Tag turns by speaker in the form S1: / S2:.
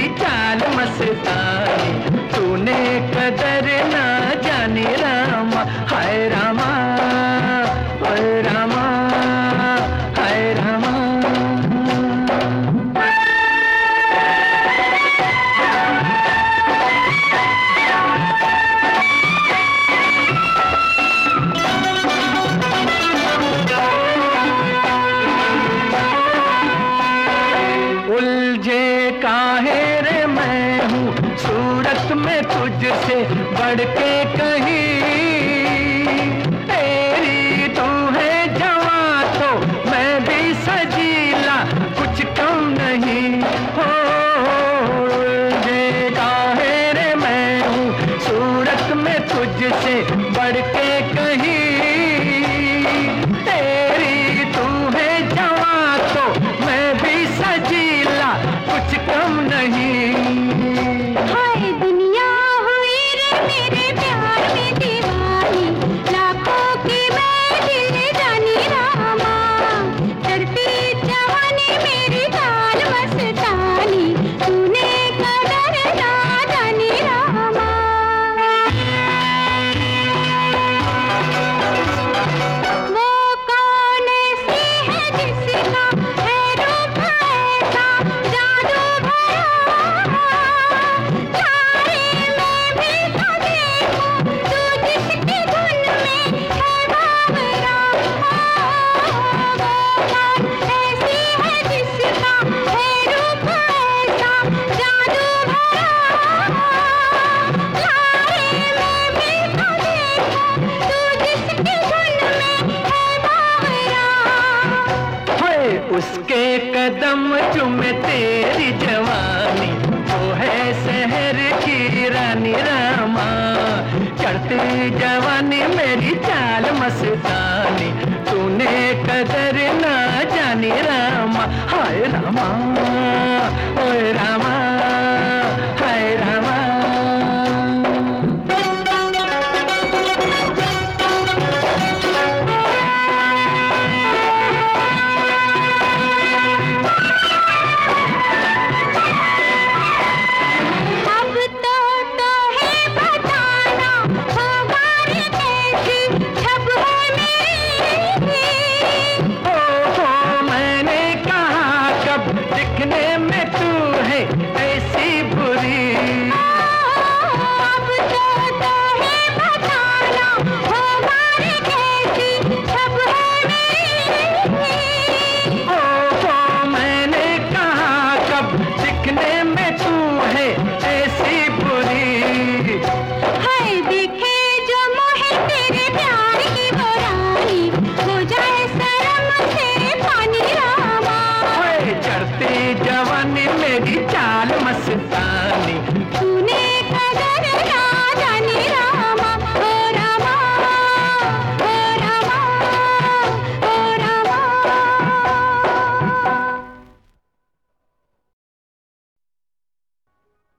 S1: चाल मस्तानी, तूने कदर ना जानी रामा, हाय रामा, हाय रामा, हाय रामा। उलझे काहे रे मैं हूँ सूरत में तुझसे बढ़ के कहीं, तेरी तू है जवां तो मैं भी सजीला, कुछ कम नहीं हो। उलझे काहे रे मैं हूँ सूरत में तुझसे बढ़ के कहीं, तेरी तू है जवां तो मैं भी सजीला, कुछ कम नहीं।
S2: हाय दुनिया हुई रे मेरे प्यार में दीवानी, लाखों की मैं दिल जानी रामा, डरती जवानी मेरी चाल मस्तानी, तूने कदर ना जानी रामा। वो कौन सी है जिसका है रूप ऐसा जादू भरा, तारे में भी तो देखूं तू जिसकी धुन में है बावरा। वो कौन ऐसी है जिसका है रूप ऐसा जादू भरा, तारे में भी तो देखूं तू जिसकी धुन में है बावरा।
S1: हाय उसके कदम चूमे तेरी जवानी, वो है शहर की रानी रामा, चढ़ती जवानी मेरी चाल मस्तानी, तूने कदर ना जानी रामा, हाय रामा,